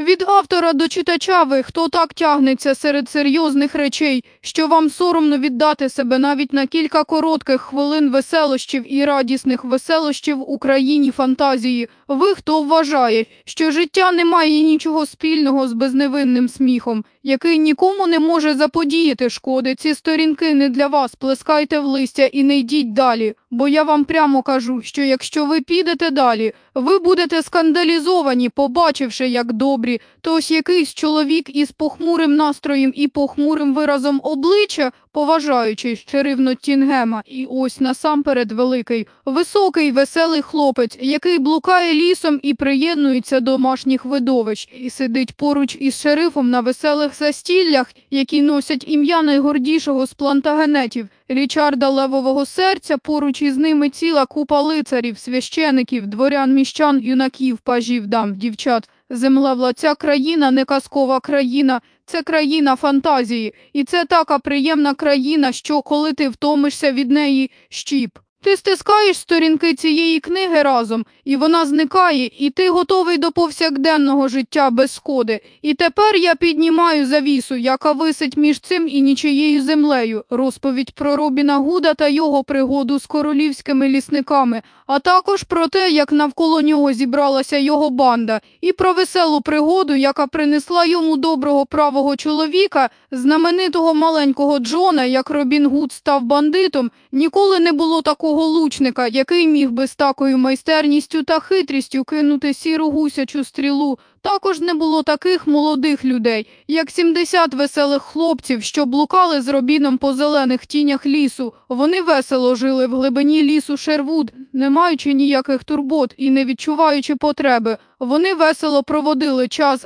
Від автора до читача ви, хто так тягнеться серед серйозних речей, що вам соромно віддати себе навіть на кілька коротких хвилин веселощів і радісних веселощів у країні фантазії. Ви, хто вважає, що життя не має нічого спільного з безневинним сміхом, який нікому не може заподіяти шкоди. Ці сторінки не для вас, плескайте в листя і не йдіть далі. Бо я вам прямо кажу, що якщо ви підете далі, ви будете скандалізовані, побачивши, як добрі, то ось якийсь чоловік із похмурим настроєм і похмурим виразом обличчя, поважаючи шериф Ноттінгема, і ось насамперед великий, високий, веселий хлопець, який блукає лісом і приєднується до домашніх видовищ, і сидить поруч із шерифом на веселих застіллях, які носять ім'я найгордішого з плантагенетів, Річарда Левового Серця, поруч із ними ціла купа лицарів, священиків, дворян, міщан, юнаків, пажів, дам, дівчат. Землевла, ця країна не казкова країна, це країна фантазії. І це така приємна країна, що коли ти втомишся від неї, щіп. Ти стискаєш сторінки цієї книги разом, і вона зникає, і ти готовий до повсякденного життя без шкоди. І тепер я піднімаю завісу, яка висить між цим і нічиєю землею, розповідь про Робіна Гуда та його пригоду з королівськими лісниками, а також про те, як навколо нього зібралася його банда, і про веселу пригоду, яка принесла йому доброго правого чоловіка, знаменитого маленького Джона, як Робін Гуд став бандитом. Ніколи не було такого лучника, який міг би з такою майстерністю та хитрістю кинути сіру гусячу стрілу. Також не було таких молодих людей, як 70 веселих хлопців, що блукали з Робіном по зелених тінях лісу. Вони весело жили в глибині лісу Шервуд, не маючи ніяких турбот і не відчуваючи потреби. Вони весело проводили час,